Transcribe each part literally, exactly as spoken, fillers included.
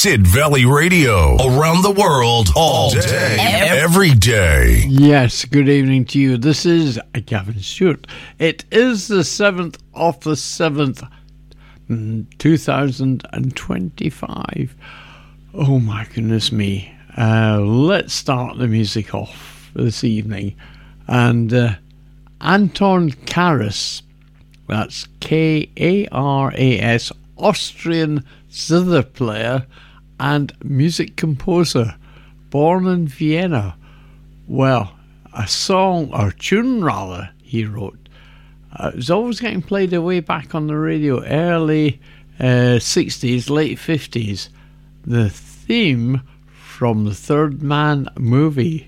Sid Valley Radio, around the world, all day, every day. Yes, good evening to you. This is Gavin Stewart. It is the seventh of the seventh, two thousand twenty-five. Oh my goodness me. Uh, let's start the music off this evening. And uh, Anton Karas, that's K A R A S, Austrian zither player and music composer, born in Vienna. Well, a song, or tune rather, he wrote. Uh, it was always getting played away back on the radio, early uh, sixties, late fifties. The theme from the Third Man movie.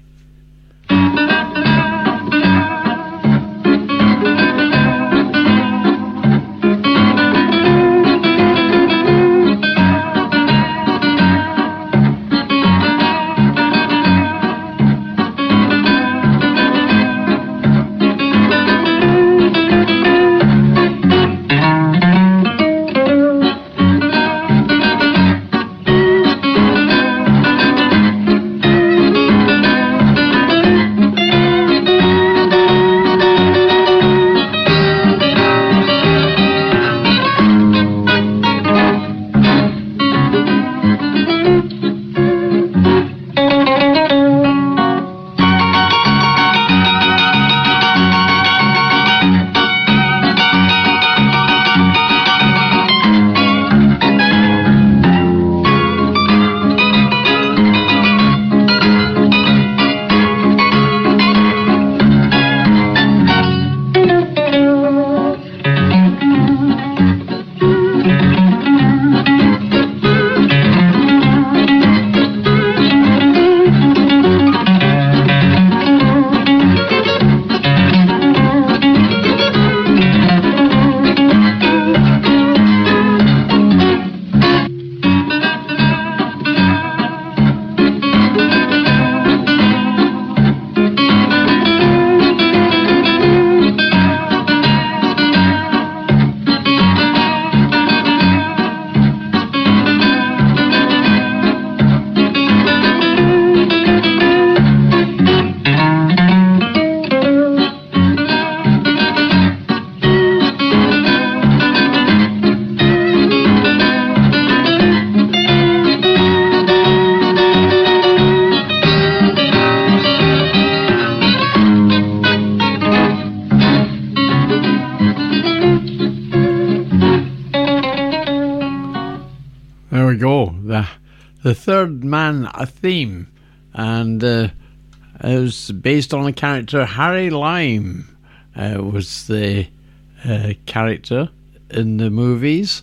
The Third Man a theme, and uh, it was based on a character. Harry Lime uh, was the uh, character in the movies,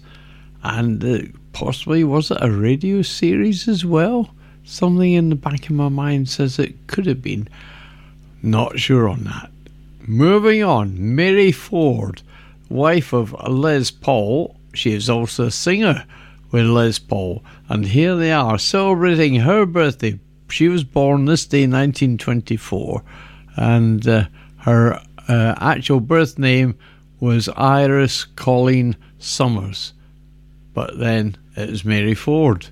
and uh, possibly was it a radio series as well? Something in the back of my mind says it could have been. Not sure on that. Moving on, Mary Ford, wife of Les Paul. She is also a singer with Les Paul, and here they are celebrating her birthday. She was born this day, nineteen twenty-four, and uh, her uh, actual birth name was Iris Colleen Summers, but then it was Mary Ford.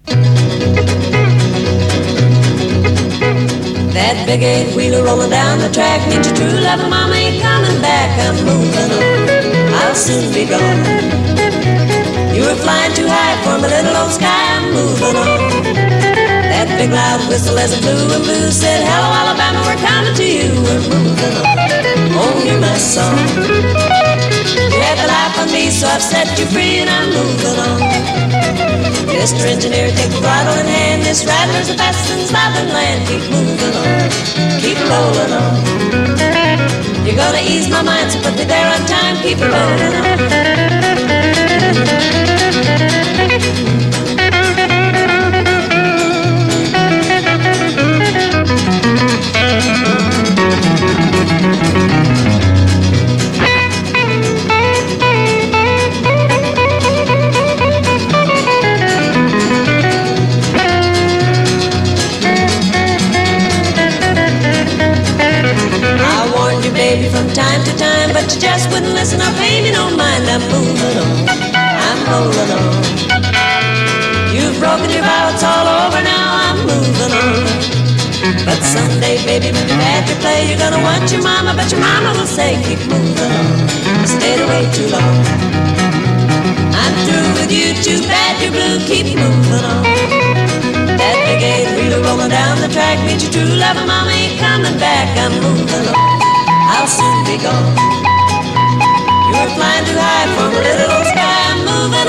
That big eight-wheeler rolling down the track means your true love, mama ain't coming back. I'm moving on, I'll soon be gone. You were flying too high for my little old sky, I'm moving on. That big loud whistle as it blew and blew said, hello Alabama, we're coming to you, we're moving on. Oh, you're my song. You had the life on me, so I've set you free and I'm moving on. Mister Engineer, take the throttle in hand, this rattler's the best in Southern land. Keep moving on, keep rolling on. You're gonna ease my mind, so put me there on time, keep rolling on. Baby, from time to time, but you just wouldn't listen or pay me no mind. I'm moving on, I'm rolling on. You've broke with your vow, it's all over now, I'm moving on. But someday, baby, when you've had your play, you're gonna want your mama, but your mama will say, keep moving on. You stayed away too long. I'm through with you, too bad you're blue, keep moving on. That big eight wheeler rolling down the track means your true love, and mama ain't coming back, I'm moving on. I'll soon be gone. You were flying too high for a little old sky, I'm moving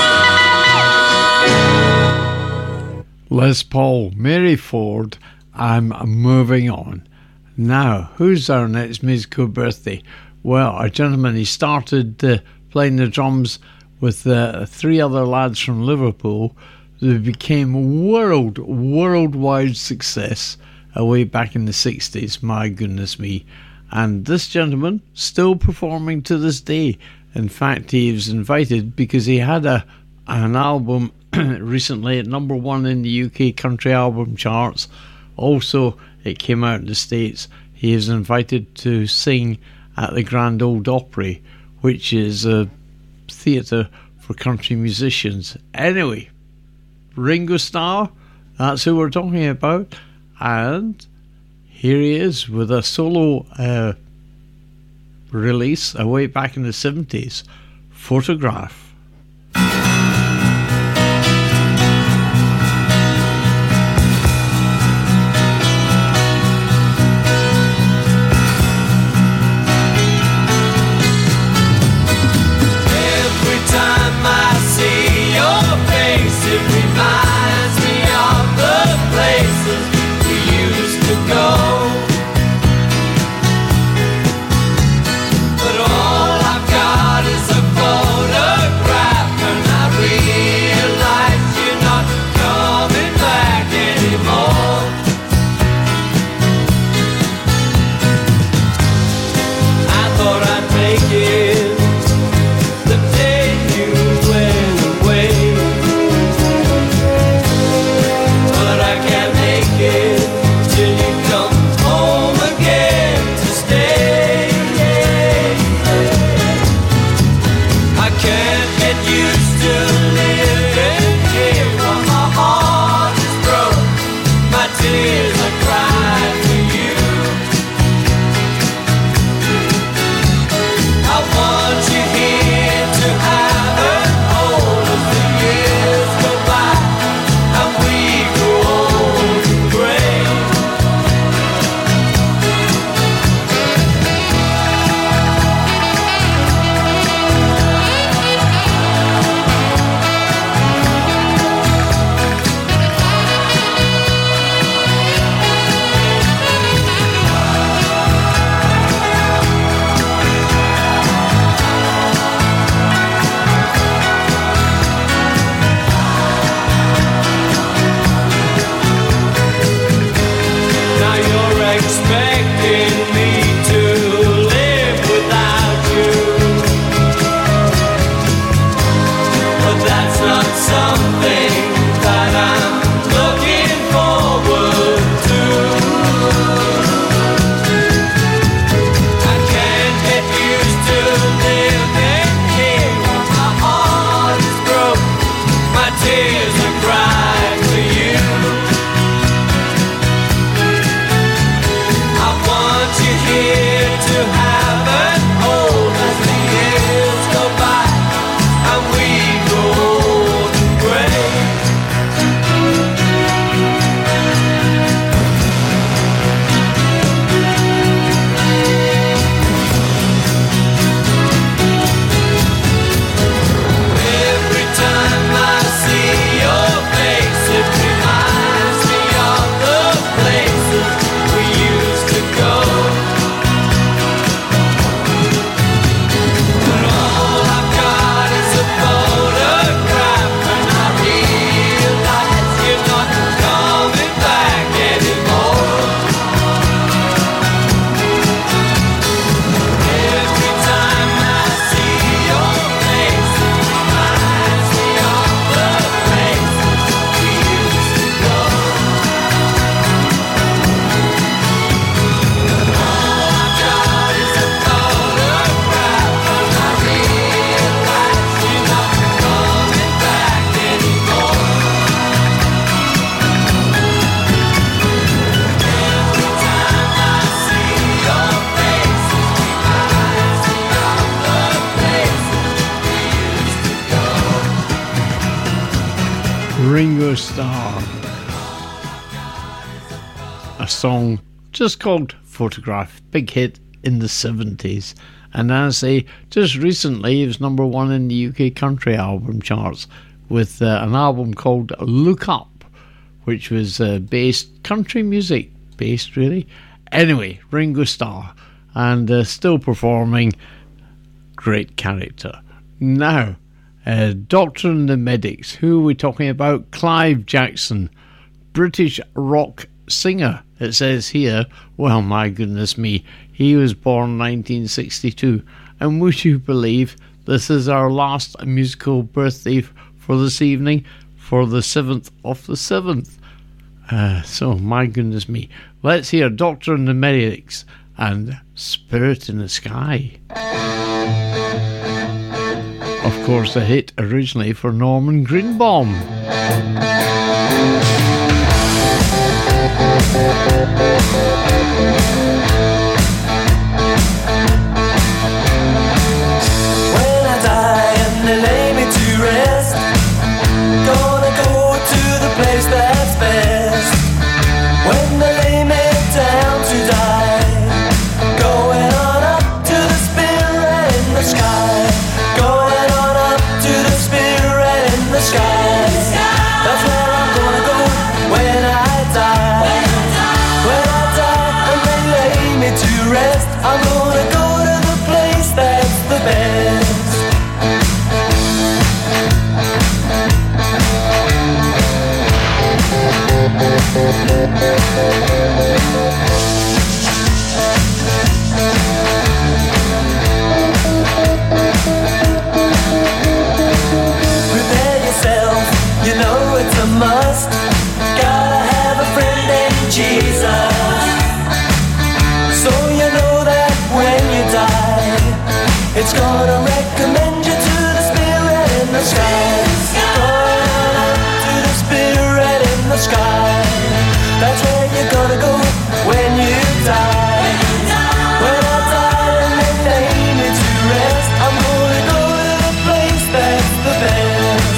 on. Les Paul, Mary Ford, I'm moving on. Now, who's our next musical birthday? Well, a gentleman, he started uh, playing the drums with uh, three other lads from Liverpool. They became world, worldwide success way back in the sixties, my goodness me. And this gentleman, still performing to this day. In fact, he was invited because he had a an album recently at number one in the U K country album charts. Also, it came out in the States. He is invited to sing at the Grand Ole Opry, which is a theatre for country musicians. Anyway, Ringo Starr, that's who we're talking about. And here he is with a solo uh, release way back in the seventies, Photograph. It reminds me of the places we used to go. But all I've got is a photograph. Ringo Starr. A song just called Photograph, big hit in the seventies. And as I say, just recently it was number one in the U K country album charts with uh, an album called Look Up, which was uh, based, country music based really. Anyway, Ringo Starr, and uh, still performing, great character. Now, uh, Doctor and the Medics, who are we talking about? Clive Jackson, British rock singer, it says here. Well, my goodness me, he was born nineteen sixty-two, and would you believe this is our last musical birthday for this evening, for the seventh of the seventh. Uh, so, my goodness me, let's hear Doctor and the Medics and Spirit in the Sky. Of course, a hit originally for Norman Greenbaum. When I die and they lay me to rest, gonna go to the place that's best. When they lay me down to die, going on up to the spirit in the sky, going on up to the spirit in the sky. That's where I'm gonna go when I die. When I die and they lay me to rest, I'm gonna go to the place that's the best. Prepare yourself, you know it's a must. Gotta have a friend named Jesus, so you know that when you die, it's gonna recommend you to the spirit in the sky. Going up to the spirit in the sky. That's where you're gonna go when you die. When I die and they lay me to rest, I'm gonna go to the place that's the best.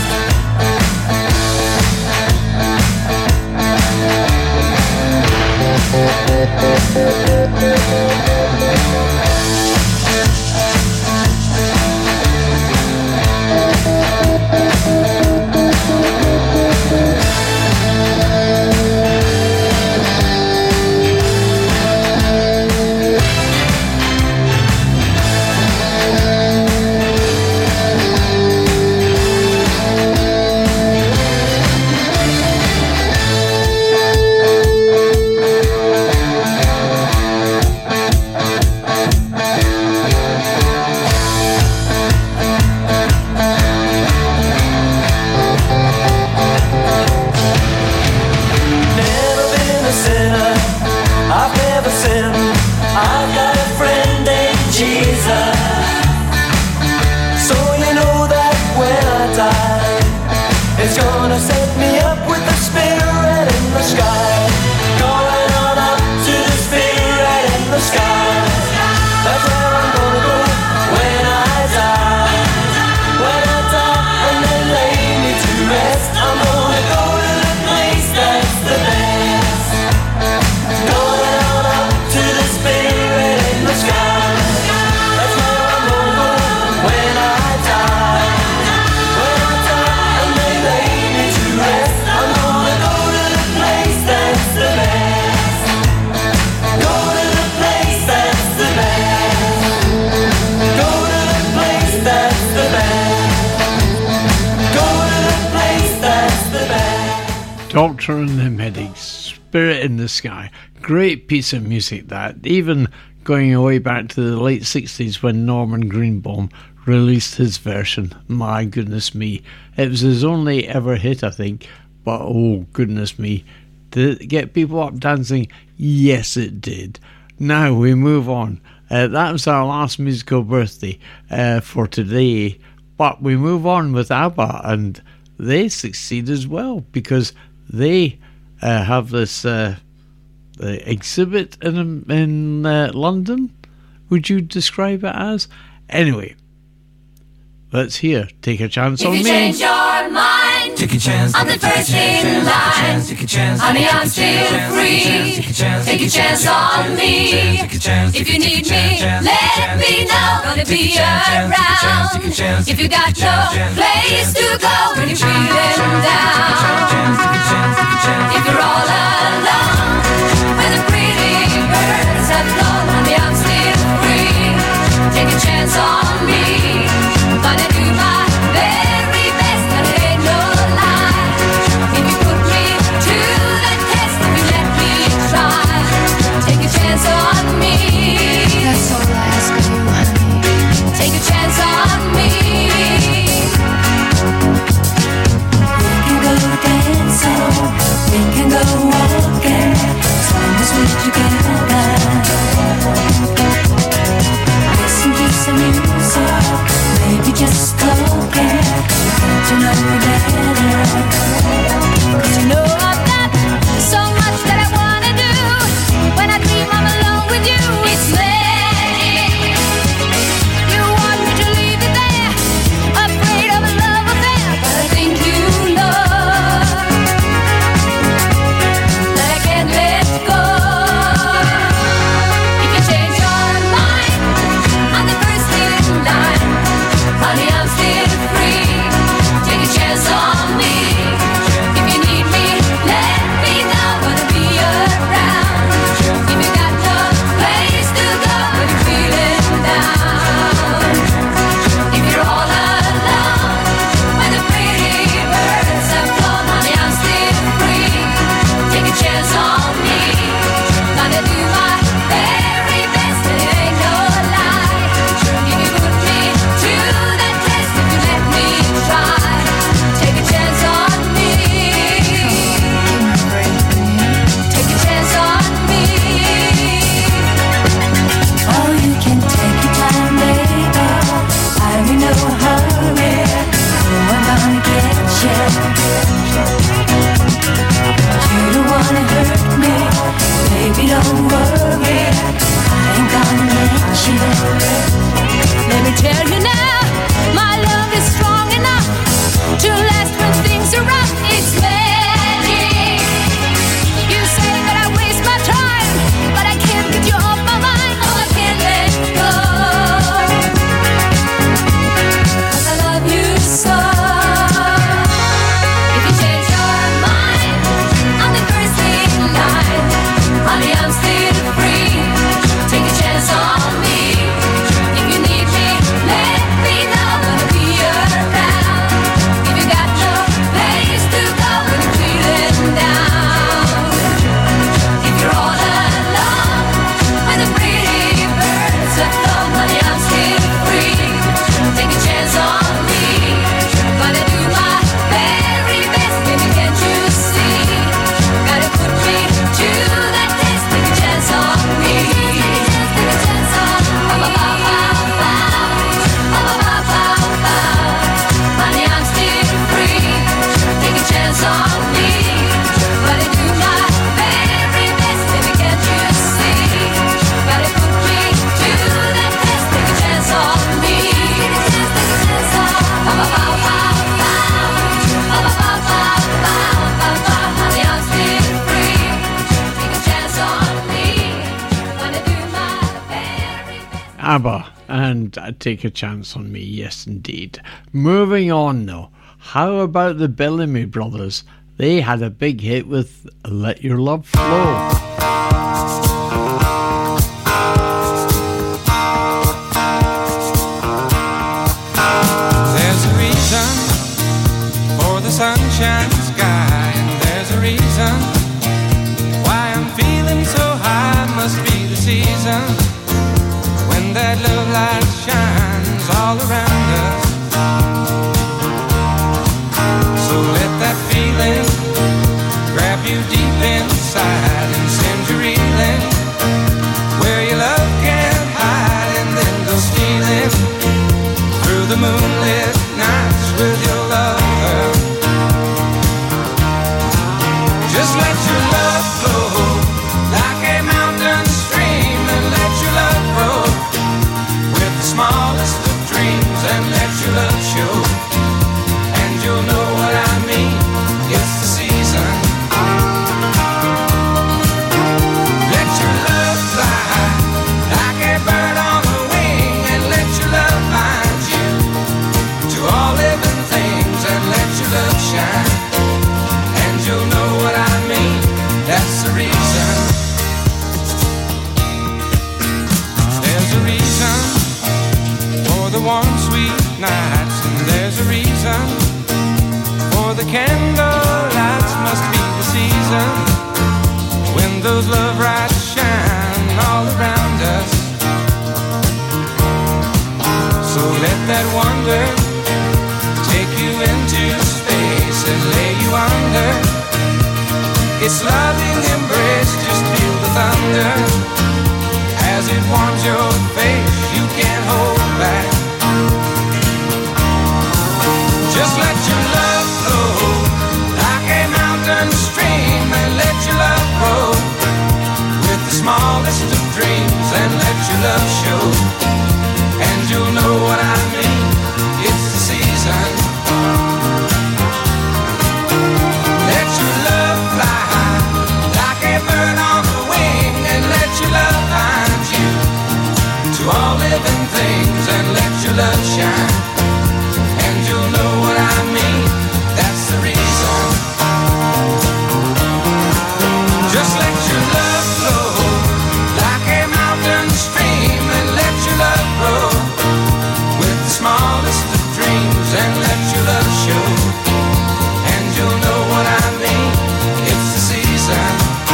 Doctor and the Medics, Spirit in the Sky. Great piece of music that, even going away back to the late sixties when Norman Greenbaum released his version. My goodness me. It was his only ever hit, I think, but oh goodness me. Did it get people up dancing? Yes, it did. Now we move on. Uh, that was our last musical birthday uh, for today, but we move on with ABBA, and they succeed as well because they uh, have this uh, uh, exhibit in in uh, London. Would you describe it as? Anyway, let's hear Take a Chance If on you Me. change your mind, Take a chance. I'm the first in line. Take a chance. Honey, I'm still free. Take a chance on me. If you need me, let me know. Gonna be around. If you got no place to go when you're feeling down. If you're all alone, when the pretty birds have flown, honey, I'm still free. Take a chance on me. Gonna do my very best, and it ain't no lie. If you put me to the test, if you let me try, take a chance on me. That's all I ask of you, honey. Take a chance on me. We can go dancing, we can go walking, as long as we're together. Listen to some music, maybe just talking, get to know me better. 'Cause you know I've got so much that I wanna do. When I dream I'm alone with you, it's magic. You want me to leave you there, afraid of a love affair, but I think you know that I can't let go. If you change your mind, I'm the first in line. Honey, I'm still free. Take a chance on me. If you need me, let me know. Gonna be around. If you got no place to go when you're feeling down. If you're all alone, when the pretty birds have flown, honey, I'm still free. Take a chance on me. Gonna do my very best, and it ain't no lie. If you put me to that test, if you let me try, take a chance on me. Take a chance on me. Oh, you can take your time, baby. I'm in no hurry. Oh, I'm gonna get you. You don't wanna hurt me, baby. Don't worry. I ain't gonna let you. Let me tell you now, my love is strong enough to last when things are rough. It's magic. You say that I waste my time, but I can't get you off my mind. Oh, I can't let go. 'Cause I love you so. If you change your mind, I'm the first in line. Honey, I'm still free. Take a chance on me. If you need me, let me know. Gonna be around. If you got no place to go when you're feeling down. If you're all alone, when the pretty birds have flown, honey, I'm still free. Take a chance on me. Gonna do my very best, baby, can't you see? Gotta put me to the test. Take a chance on me. Take a chance on me. Honey, I'm still free. Take a chance on me. Gotta do my very best, baby, can't you see? Gotta put me to that test. Take a chance on me. Take a chance on me. Honey, I'm still free. Take a chance on me. Gonna do my very best. ABBA and uh, Take a Chance on Me, yes indeed. Moving on though, how about the Bellamy Brothers? They had a big hit with Let Your Love Flow. There's a reason for the sunshine sky, and there's a reason why I'm feeling so high. Must be the season when that love light shines all around us. So let that feeling grab you deep inside and send you reeling where your love can't hide, and then go stealing through the moonlit nights with your lover. Just let your love flow like a mountain stream, and let your love grow with the smallest of dreams, and let your love show, and you'll know what I mean. those love lights shine all around us. So let that wonder take you into space and lay you under its loving embrace. Just feel the thunder as it warms your face. You can't hold back. Just let your love flow like a mountain stream, and let your love grow with the smallest of dreams, and let your love show, and you'll know what I mean. It's the season. Let your love fly high like a bird on the wing, and let your love find you to all living things, and let your love shine, and you'll know what I mean. That's the reason. Just let your love flow like a mountain stream, and let your love grow with the smallest of dreams, and let your love show, and you'll know what I mean. It's the season.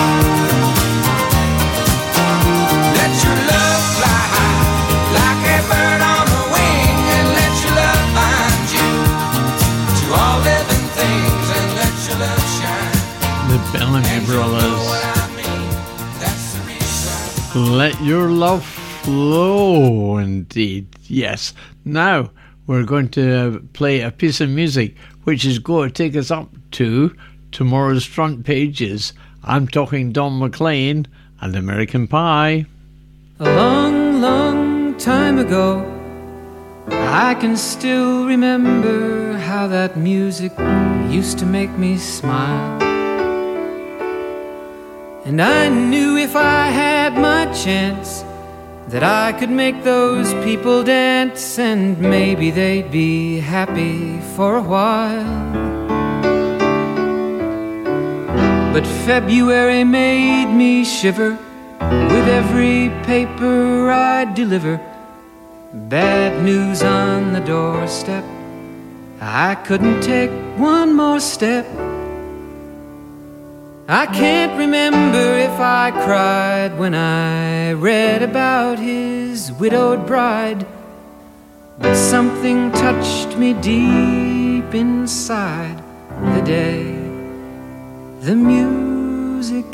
Let your love fly high like a bird on the wing, and let your love find you to all living things, and let your love shine. The Bellamy And you'll know Brothers. what I mean. That's the reason. Let your love flow, indeed. Yes. Now we're going to uh, play a piece of music which is going to take us up to tomorrow's front pages. I'm talking Don McLean and American Pie. A long, long time ago, I can still remember how that music used to make me smile. And I knew if I had my chance that I could make those people dance, and maybe they'd be happy for a while. But February made me shiver with every paper I deliver. Bad news on the doorstep, I couldn't take one more step. I can't remember if I cried when I read about his widowed bride, but something touched me deep inside the day the music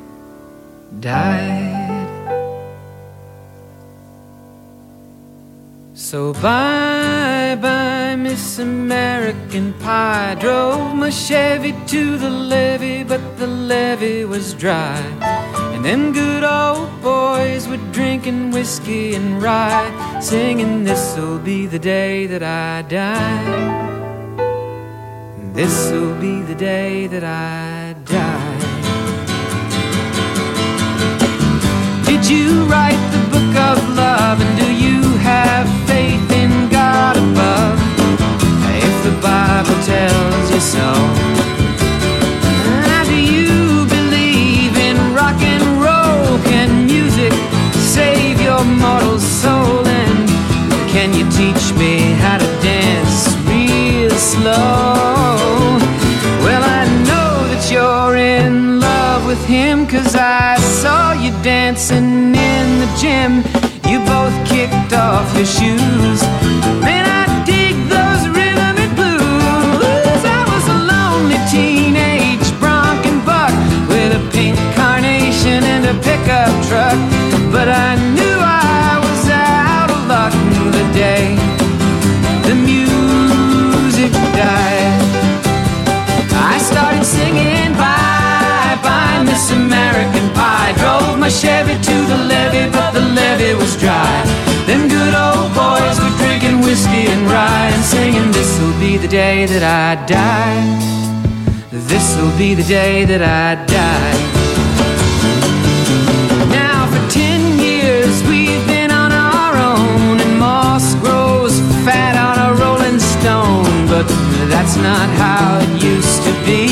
died. So bye bye Miss American Pie. Drove my Chevy to the levee, but the levee was dry. And them good old boys were drinking whiskey and rye, singing, this'll be the day that I die. This'll be the day that I die. Did you write the book of love, and do you have faith in God above? If the Bible tells you so. Now, do you believe in rock and roll? Can music save your mortal soul? And can you teach me how to dance real slow? Well, I know that you're in love with him, 'cause I saw you dancing in the gym. You both kicked off your shoes. Man, I dig those rhythm and blues. I was a lonely teenage bronc and buck with a pink carnation and a pickup truck, but I knew I was out of luck the day the music died. I started singing bye bye Miss American Pie. Drove my Chevy to the levee, but the levee was dry. Them good old boys were drinking whiskey and rye, and singing, this'll be the day that I die. This'll be the day that I die. Now for ten years we've been on our own, and moss grows fat on a rolling stone, but that's not how it used to be.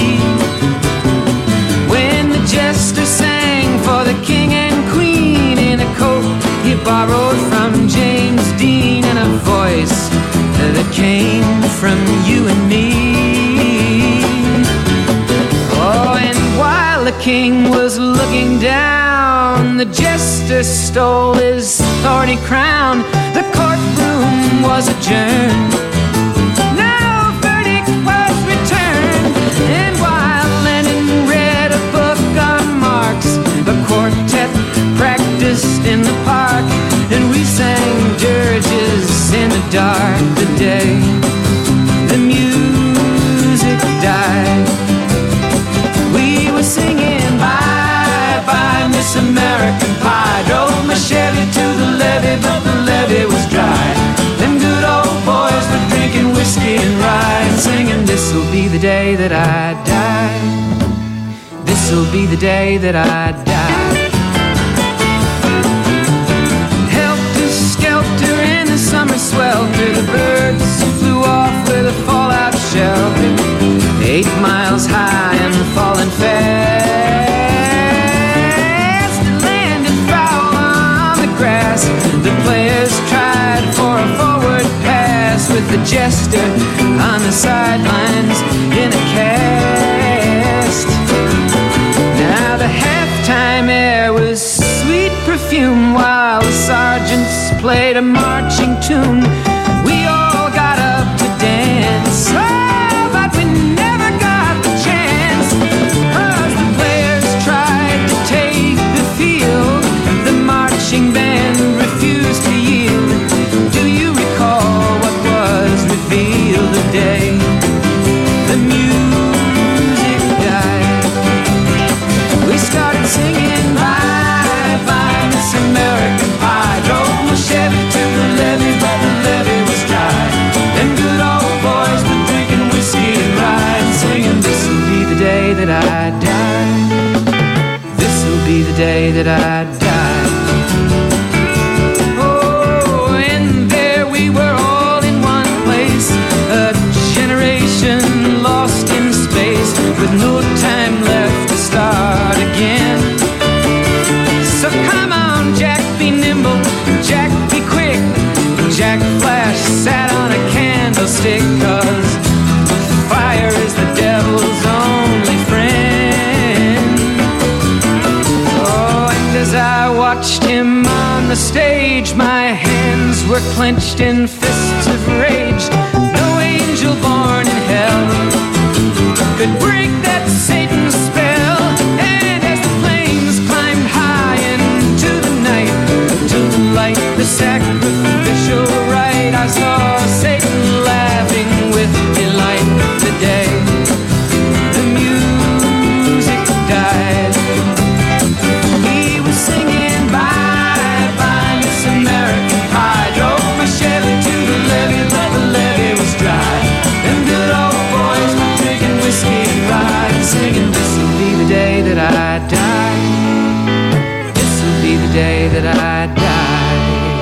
When the jester sang for the king and queen in a coat he borrowed from James Dean, and a voice that came from you and me. Oh, and while the the king was looking down, the jester stole his thorny crown. The courtroom was adjourned. No verdict was returned. And while Lenin read a book on Marx, the quartet practiced in the park, and we sang dirges in the dark. The day the music died, we were singing bye bye Miss American Pie. Drove my Chevy to the levee, but the levee was dry. Them good old boys were drinking whiskey and rye, and singing, this'll be the day that I die. This'll be the day that I die. Helter skelter in the summer swelter, the birds flew off with a fallout shelter. Eight miles high and falling fast, landed foul on the grass. The players tried for a forward pass, with the jester on the sidelines in a cast. Now the halftime air was sweet perfume, while the sergeants played a marching tune. We all got up to dance, oh, but we never got the chance, 'cause the players tried to take the field. The marching band refused to yield. Do you recall what was revealed the day the music died? We started singing bye bye Miss American Pie. Drove my Chevy to the levee, but the levee was dry. Them good old boys were drinking whiskey and rye, and singing, this'll be the day that I die. This'll be the day that I die. Oh, and there we were all in one place, a generation lost in space, with no time left to start again. So come on, Jack, be nimble, Jack, be quick. Jack Flash sat on a candlestick, 'cause fire is the devil's only friend. Oh, and as I watched him on the stage, my hands were clenched in fists of rage. No angel born in hell could break that Satan's spell. And as the flames climbed high into the night to light the sacrificial rite, I saw Satan laughing with delight. The day the music died, he was singing bye bye Miss American Pie. Drove my Chevy to the levee, but the levee was dry. Them good old boys were drinking whiskey and rye, and singing, this'll be the day that I die. This'll be the day that I die.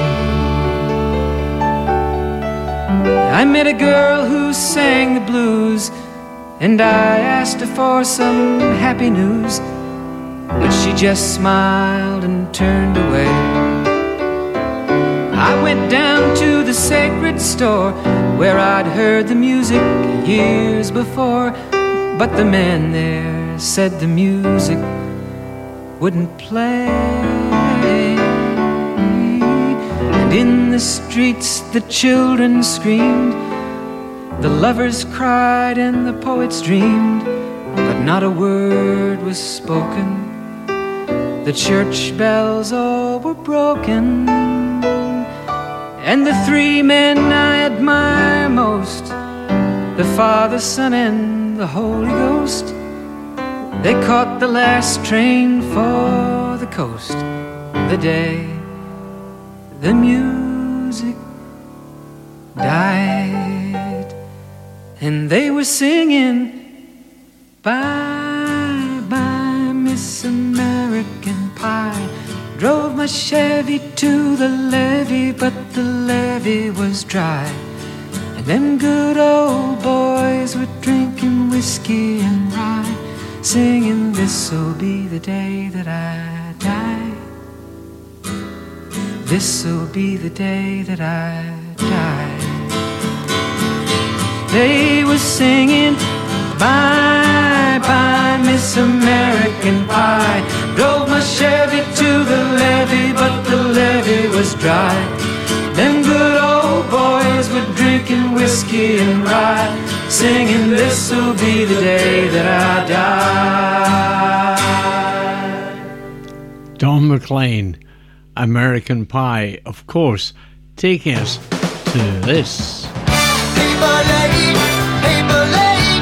I met a girl who sang the blues, and I asked her for some happy news, but she just smiled and turned away. I went down to the sacred store, where I'd heard the music years before, but the man there said the music wouldn't play. And in the streets the children screamed, the lovers cried and the poets dreamed, but not a word was spoken. The church bells all were broken, and the three men I admire most, the Father, Son, and the Holy Ghost, they caught the last train for the coast. The day the music died, and they were singing bye bye Miss American Pie. Drove my Chevy to the levee, but the levee was dry. And them good old boys were drinking whiskey and rye, singing, this'll be the day that I die. This'll be the day that I die. They were singing bye pie, pie, Miss American Pie. Drove my Chevy to the levee, but the levee was dry. Them good old boys were drinking whiskey and rye, singing, this'll be the day that I die. Don McLean, American Pie, of course, taking us to this. Paper lady, paper lady.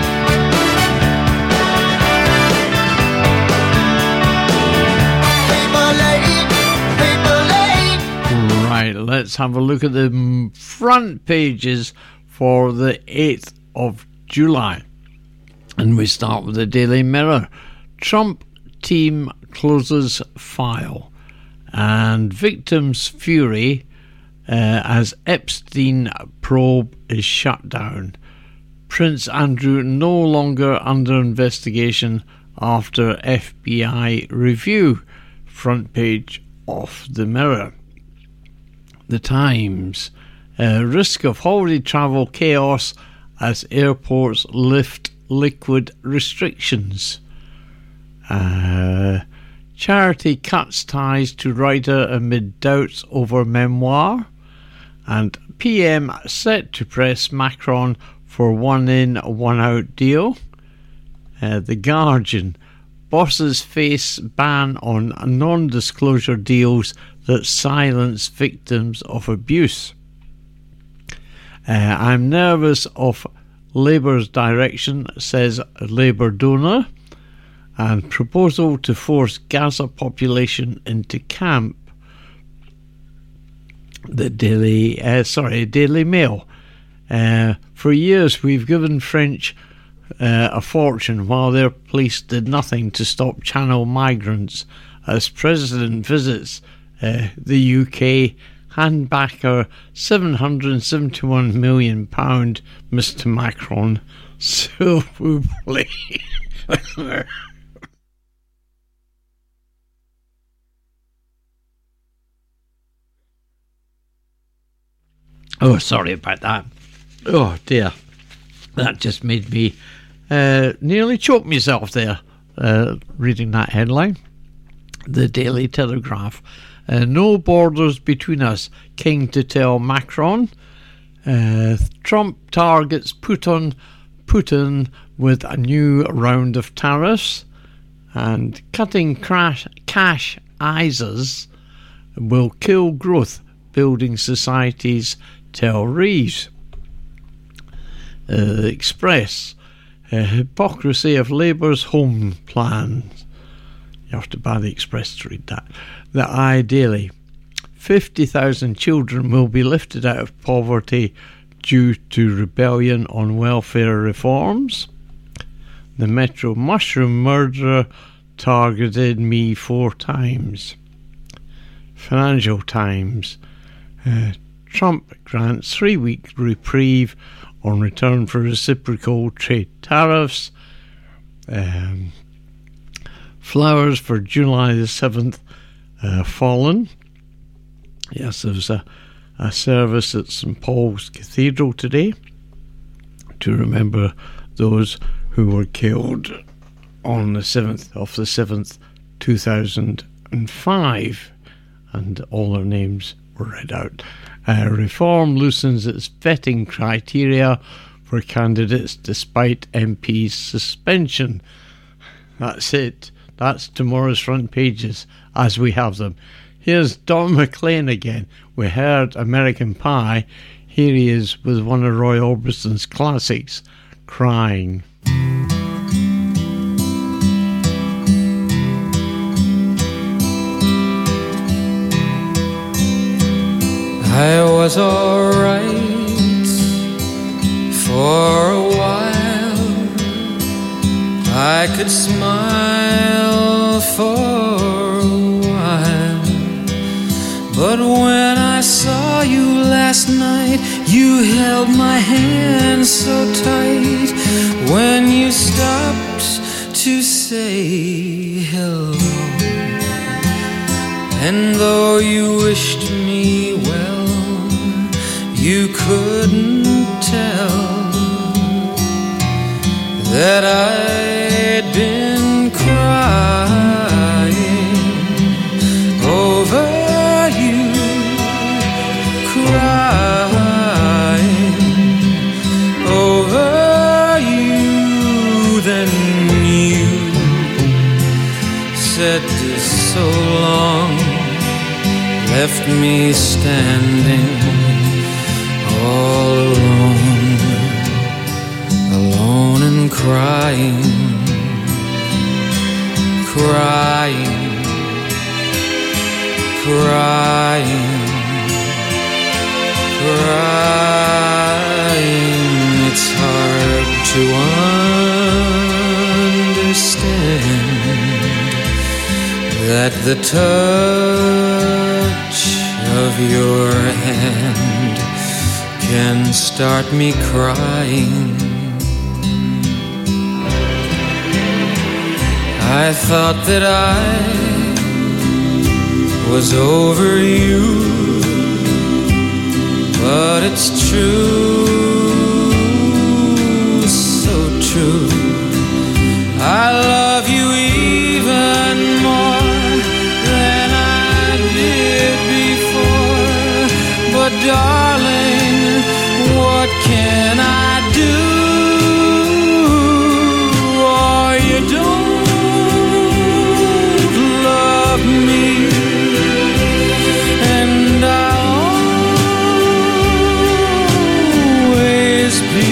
Paper lady, paper lady. Right, let's have a look at the mm, front pages for the eighth of July. And we start with the Daily Mirror. Trump team closes file. And victims' fury uh, as Epstein probe is shut down. Prince Andrew no longer under investigation after F B I review. Front page of the Mirror. The Times. Uh, risk of holiday travel chaos as airports lift liquid restrictions. Uh, charity cuts ties to writer amid doubts over memoir. And P M set to press Macron for one in, one out deal. Uh, the Guardian. Bosses face ban on non-disclosure deals that silence victims of abuse. Uh, I'm nervous of Labour's direction, says Labour donor. And proposal to force Gaza population into camp. The Daily, uh, sorry, Daily Mail. Uh, for years we've given French uh, a fortune while their police did nothing to stop Channel migrants. As President visits uh, the U K, hand back our seven hundred seventy-one million pounds, Mister Macron. S'il vous plaît. Oh, sorry about that. Oh, dear. That just made me uh, nearly choke myself there, uh, reading that headline. The Daily Telegraph. Uh, no borders between us, King to tell Macron. Uh, Trump targets Putin, Putin with a new round of tariffs. And cutting crash, cash I S As will kill growth, building societies, tell Reeves. Uh, Express. Uh, hypocrisy of Labour's home plans. You have to buy the Express to read that. The I Daily. fifty thousand children will be lifted out of poverty due to rebellion on welfare reforms. The Metro. Mushroom murderer targeted me four times. Financial Times. Uh, Trump grants three-week reprieve on return for reciprocal trade tariffs. Um, flowers for July the seventh uh, fallen. Yes, there was a, a service at Saint Paul's Cathedral today to remember those who were killed on the seventh of the seventh, two thousand five, and all their names were read out. Uh, reform loosens its vetting criteria for candidates despite M P's suspension. That's it. That's tomorrow's front pages as we have them. Here's Don McLean again. We heard American Pie. Here he is with one of Roy Orbison's classics, Crying. I was alright for a while. I could smile for a while. But when I saw you last night, you held my hand so tight. When you stopped to say hello, and though you wished me well, you couldn't tell that I'd said so long, left me standing all alone, alone and crying, crying, crying, crying. It's hard to understand that the touch of your hand can start me crying. I thought that I was over you, but it's true, so true. I love you even more than I did before, but darling, what can I do? Oh, you don't love me, and I'll always be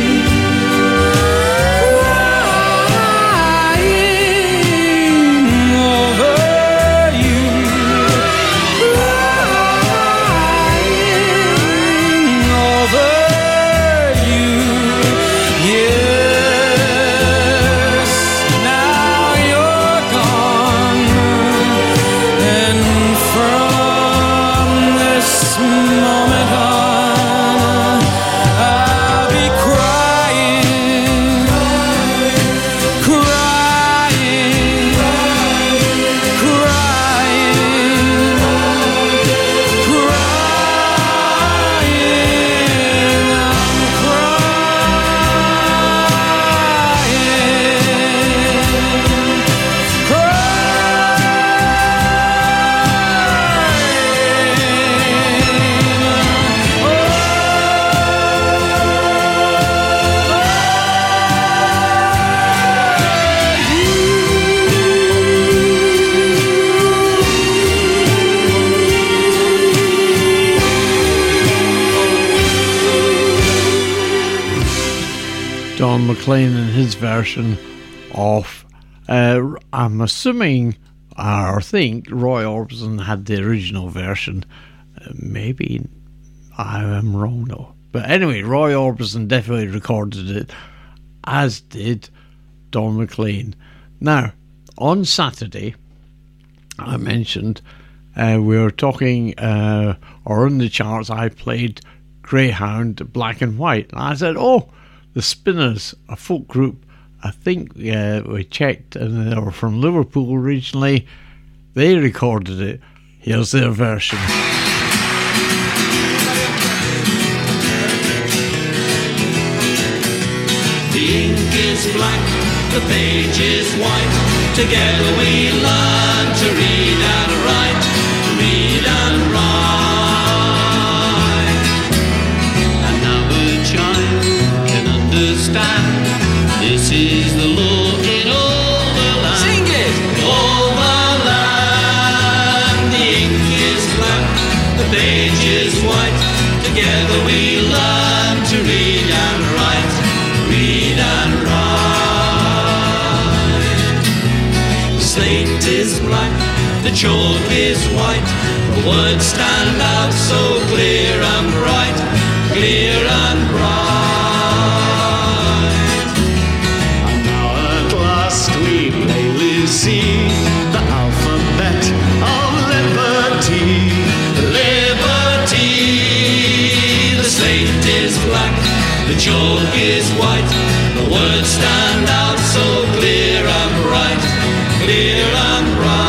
Don McLean in his version of, uh, I'm assuming, or think, Roy Orbison had the original version. Uh, maybe I am wrong though. But anyway, Roy Orbison definitely recorded it, as did Don McLean. Now, on Saturday, I mentioned uh, we were talking, uh, or in the charts, I played Greyhound Black and White. And I said, oh, the Spinners, a folk group, I think uh, we checked, and they were from Liverpool originally. They recorded it. Here's their version. The ink is black, the page is white. Together we learn to read and write, read and write. And now a child can understand, this is the law in all the land. Sing it! All the land. The ink is black, the page is white. Together we learn to read and write, read and write. The slate is black, the chalk is white. The words stand out so clear and bright, clear and bright. And now at last we plainly see the alphabet of liberty. Liberty. The slate is black, the chalk is white. The words stand out so clear and bright, clear and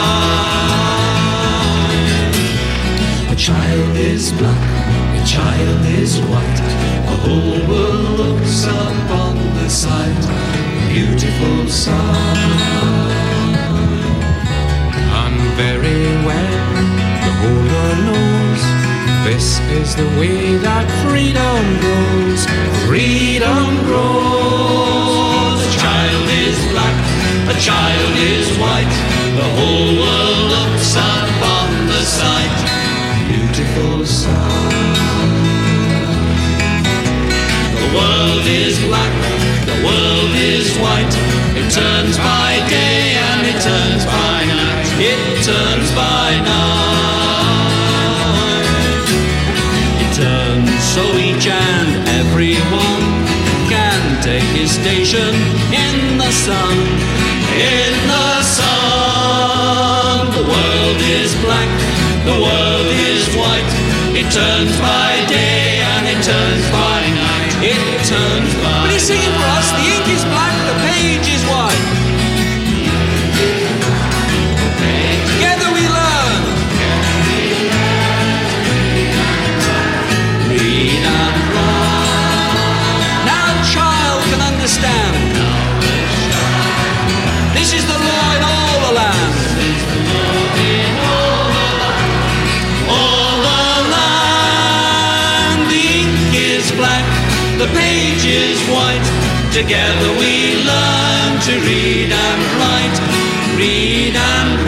bright. A child is black, a child is white. The whole world looks upon the sight, beautiful sight. And very well the whole world knows this is the way that freedom grows, Freedom grows. A child is black, a child is white. The whole world looks upon the sight. Beautiful sight. The world is black, the world is white. It turns by day and it turns by night. It turns by night. It turns so each and every one can take his station in the sun. In the sun. The world is black, the world is white. It turns by day and it turns by night. It turns by But he's singing for us. The ink is black, the page is white. Together we learn. read and write. Now child can understand. This is the law in all the land. All the land. The ink is black, the page is white. Together we learn to read and write. Read and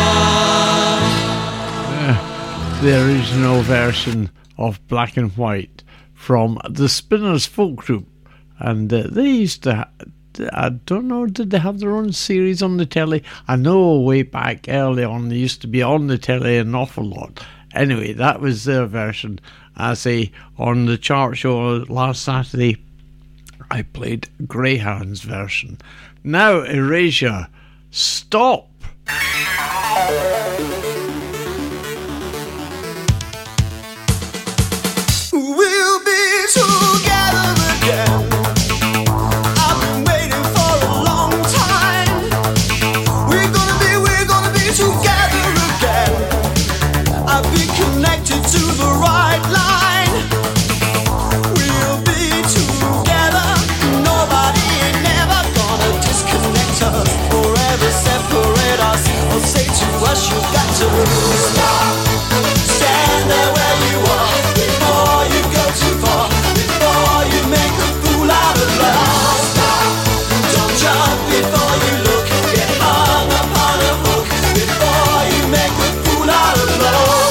write. The original version of Black and White from the Spinners folk group, and uh, they used to ha- I don't know, did they have their own series on the telly? I know way back early on they used to be on the telly an awful lot. Anyway, that was their version. I say on the chart show last Saturday I played Greyhound's version. Now Erasure, Stop. We'll be together again. I've been waiting for a long time. We're gonna be, we're gonna be together again. I've been connected to the right line. We'll be together. Nobody ain't never gonna disconnect us, forever separate us, or say to us you've got to stop. Stand there where you are before you go too far, before you make a fool out of love. Stop. Don't jump before you look, get hung upon a hook before you make a fool out of love.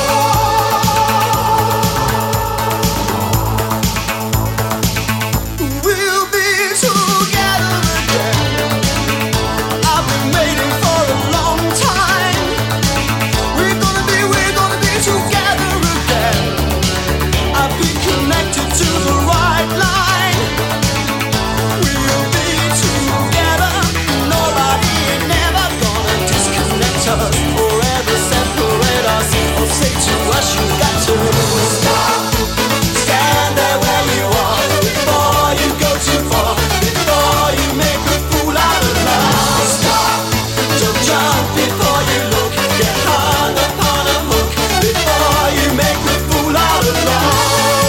We'll be together again. I've been waiting for a long time. We're gonna be, we're gonna be together again. I've been connected to the right line. We'll be together. Nobody ain't never gonna disconnect us, forever separate us, or say to us you got to stop. Stand there where you are before you go too far, before you make a fool out of love. Stop. Don't jump before you look, get hung upon a hook before you make a fool out of love.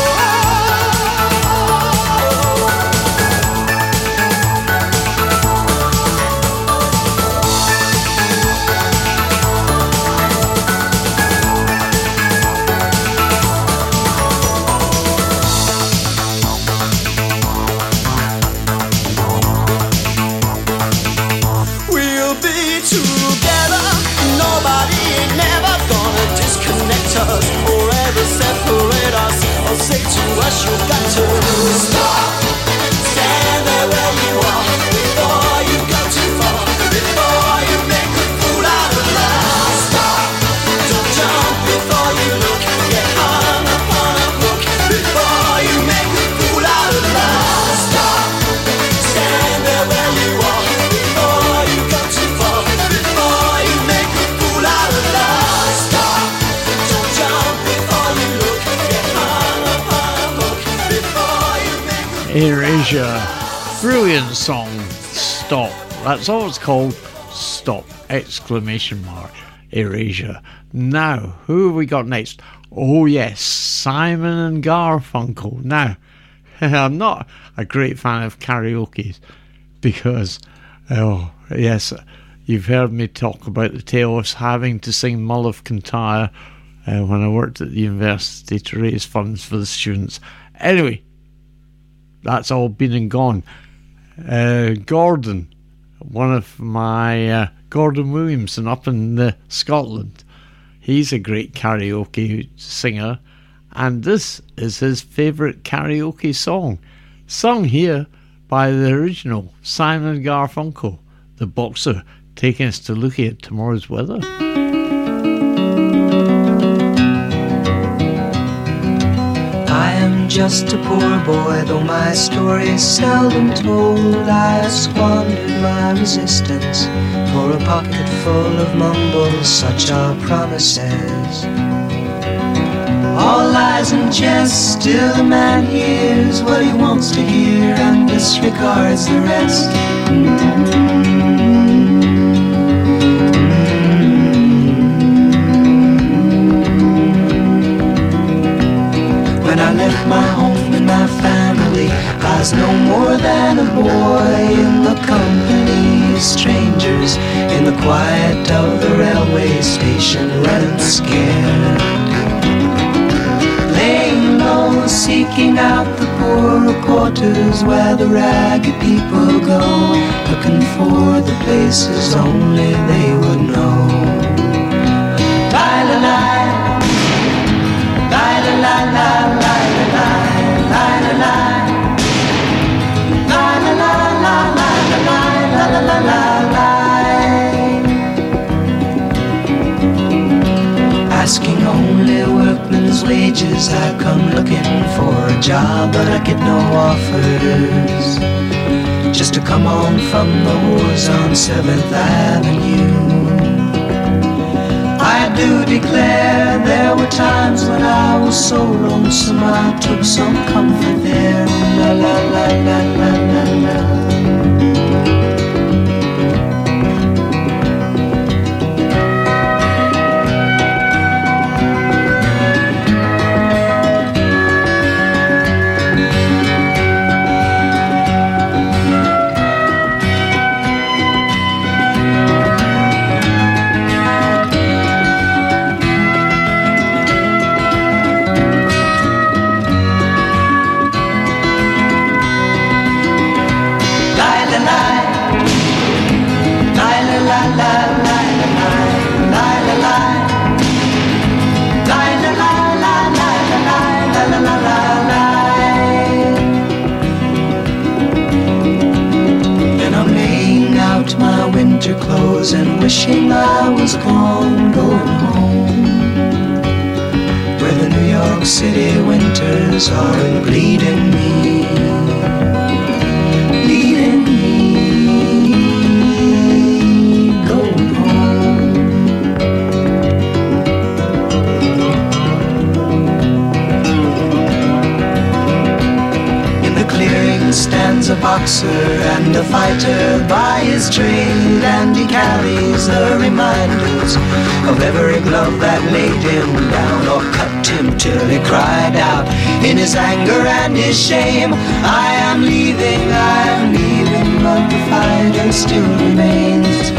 We'll be together. Nobody ain't never gonna disconnect us, forever separate us, or say to us you've got to stop. Stand there where you are before you go too far, before you make a fool out of love. Stop. Don't jump before you look, get hung upon a hook before you make a fool out of love. Stop. Stand there where you are before you go too far, before you make a fool out of love. Stop. Don't jump before you look, get hung upon a hook before you make a Erasure, brilliant song. Stop. That's all it's called. Stop! Exclamation mark. Erasure. Now, who have we got next? Oh yes, Simon and Garfunkel. Now, I'm not a great fan of karaoke because, oh yes, you've heard me talk about the tale of having to sing Mull of Kintyre uh, when I worked at the university to raise funds for the students. Anyway, that's all been and gone. Uh, Gordon, one of my uh, Gordon Williamson up in uh, Scotland. He's a great karaoke singer, and this is his favourite karaoke song, sung here by the original Simon and Garfunkel, the boxer, taking us to looking at tomorrow's weather. I am just a poor boy, though my story is seldom told. I have squandered my resistance for a pocket full of mumbles, such are promises. All lies and jest, still a man hears what he wants to hear and disregards the rest. When I left my home and my family, I was no more than a boy in the company of strangers, in the quiet of the railway station, running scared, laying low, seeking out the poorer quarters where the ragged people go, looking for the places only they would know. La-la-la, la-la-la-la-la-la-la, la-la-la, la-la-la-la-la-la-la-la-la-la. Asking only workmen's wages, I come looking for a job, but I get no offers. Just to come on from the wars on seventh Avenue. I do declare there were times when I was so lonesome I took some comfort there. La la la la la la la. Clothes and wishing I was gone, going home, where the New York City winters are bleeding me, bleeding me, going home. In the clearing stands a boxer and a fighter by his trade, and he carries the reminders of every glove that laid him down or cut him till he cried out in his anger and his shame, I am leaving, I am leaving, but the fighter still remains.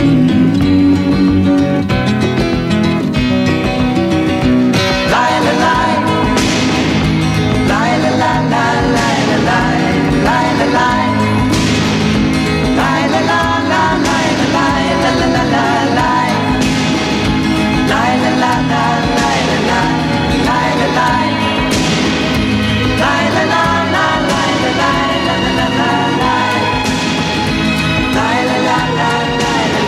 La la la la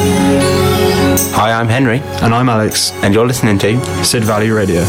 Hi, I'm Henry. And I'm Alex. And you're listening to Sid Valley Radio.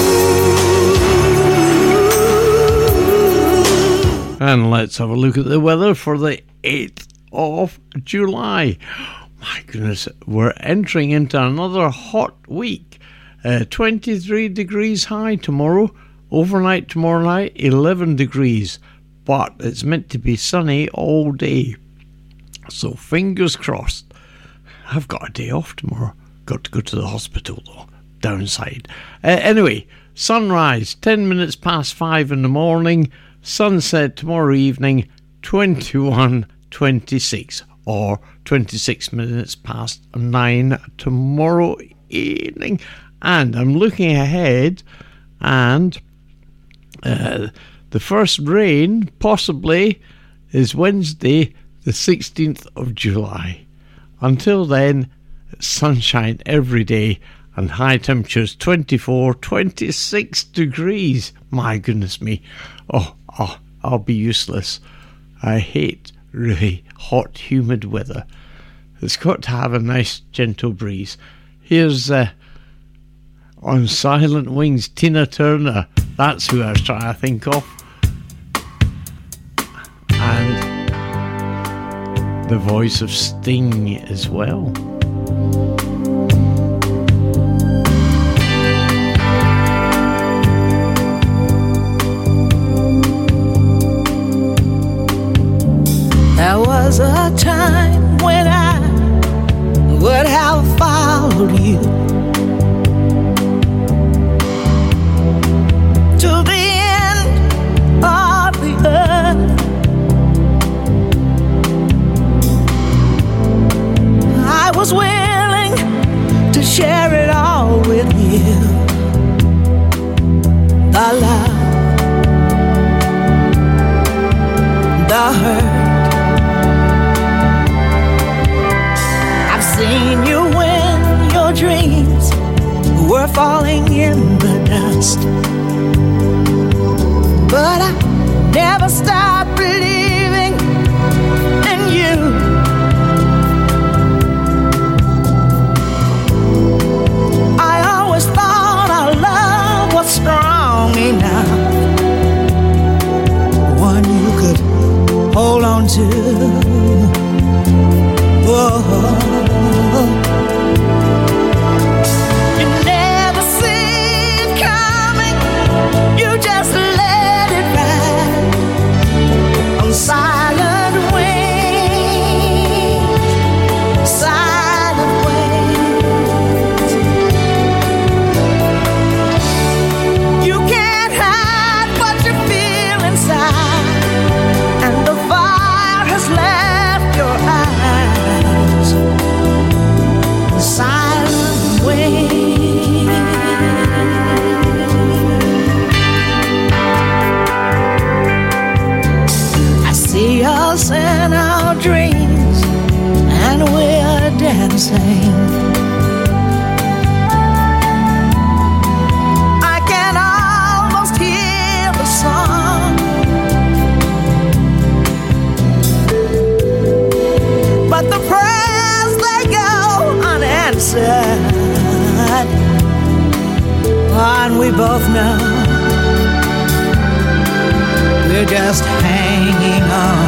And let's have a look at the weather for the eighth of July. My goodness, we're entering into another hot week. Uh, twenty-three degrees high tomorrow. Overnight tomorrow night, eleven degrees. But it's meant to be sunny all day. So fingers crossed. I've got a day off tomorrow. Got to go to the hospital though. Downside. Uh, anyway, sunrise, ten minutes past five in the morning. Sunset tomorrow evening, twenty-one twenty-six. Or twenty-six minutes past nine tomorrow evening. And I'm looking ahead, and uh, the first rain possibly is Wednesday, the sixteenth of July. Until then, sunshine every day and high temperatures twenty-four, twenty-six degrees. My goodness me. Oh, oh, I'll be useless. I hate really hot, humid weather. It's got to have a nice, gentle breeze. Here's uh, On Silent Wings, Tina Turner. That's who I was trying to think of. And the voice of Sting as well. There was a time when I would have followed you to the end of the earth. I was willing to share it all with you. The love, the hurt. I've seen you when your dreams were falling in the dust, but I never stopped believing in you. I always thought our love was strong enough, one you could hold on to. Whoa. You never see it coming, you just let it ride on silent wings, silent wings. You can't hide what you feel inside, and the fire has left your eyes. Silent wings. I see us in our dreams, and we're dancing. I can almost hear the song, but the prayers they go unanswered, and we both know we're just hanging on.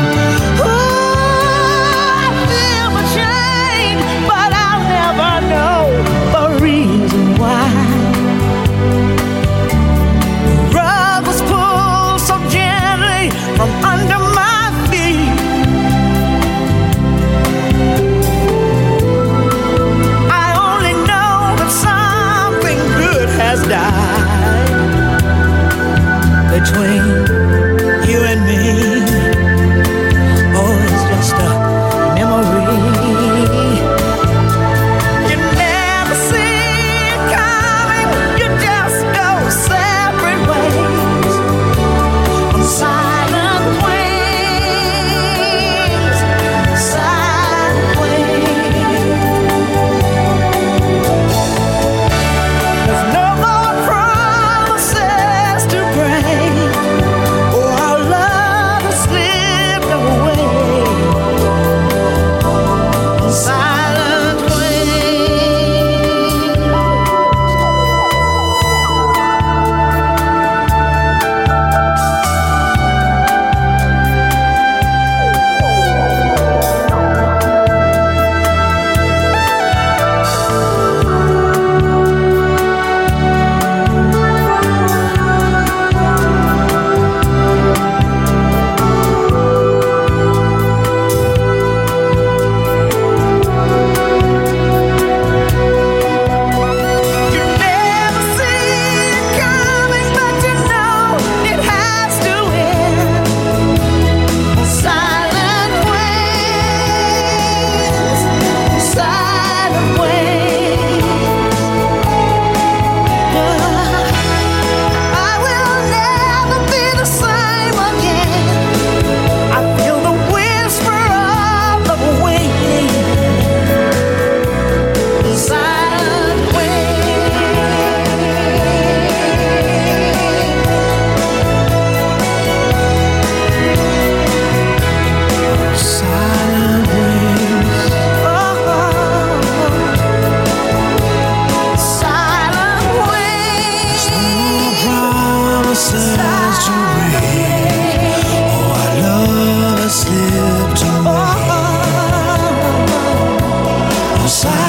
Ooh, I feel my shame, but I'll never know the reason why. The rug was pulled so gently from under my feet. I only know that something good has died between you and me.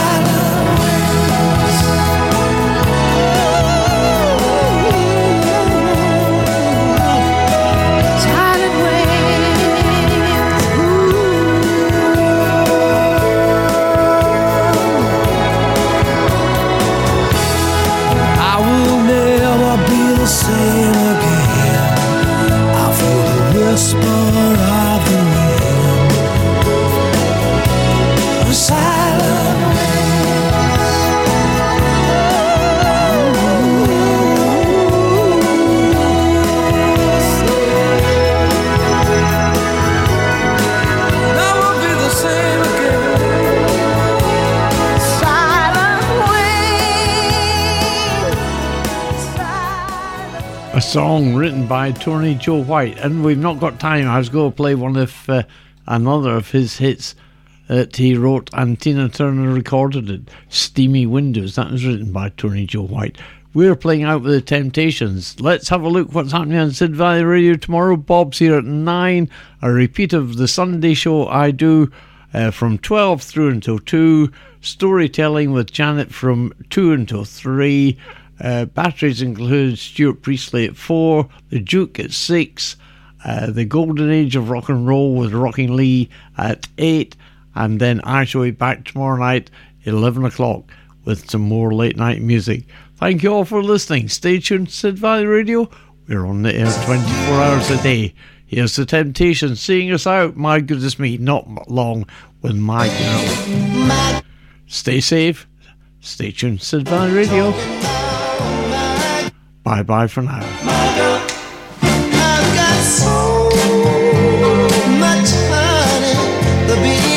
A song written by Tony Joe White, and we've not got time. I was going to play one of uh, another of his hits that he wrote and Tina Turner recorded it, Steamy Windows. That was written by Tony Joe White. We're playing out with the Temptations. Let's have a look what's happening on Sid Valley Radio tomorrow. Bob's here at nine. A repeat of the Sunday show I do uh, from twelve through until two. Storytelling with Janet from two until three. Uh, batteries include Stuart Priestley at four, the Duke at six, uh, the Golden Age of Rock and Roll with Rocking Lee at eight, and then I shall be back tomorrow night, eleven o'clock, with some more late night music. Thank you all for listening. Stay tuned to Sid Valley Radio. We're on the air twenty-four hours a day. Here's the Temptations seeing us out. My goodness me, not long with My Girl. Stay safe. Stay tuned to Sid Valley Radio. Bye bye for now. I've got so much honey, the bee